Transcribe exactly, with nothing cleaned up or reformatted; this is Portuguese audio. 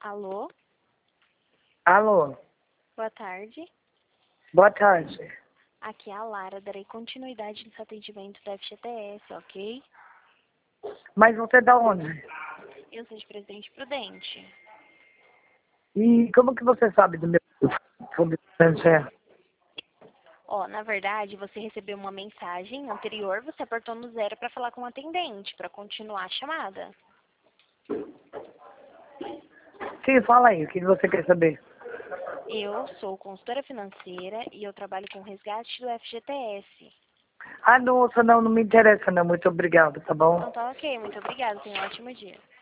Alô? Alô, Boa tarde. boa tarde. Aqui é a Lara. Darei continuidade nesse atendimento da F G T S, ok? Mas você é da onde? Eu sou de Presidente Prudente. E como que você sabe do meu substância? Ó, na verdade, você recebeu uma mensagem anterior, você apertou no zero para falar com o atendente, para continuar a chamada. Sim, fala aí, o que você quer saber? Eu sou consultora financeira e eu trabalho com resgate do F G T S. Ah, nossa, não, não me interessa não, muito obrigado, tá bom? Então tá ok, muito obrigada, tenha um ótimo dia.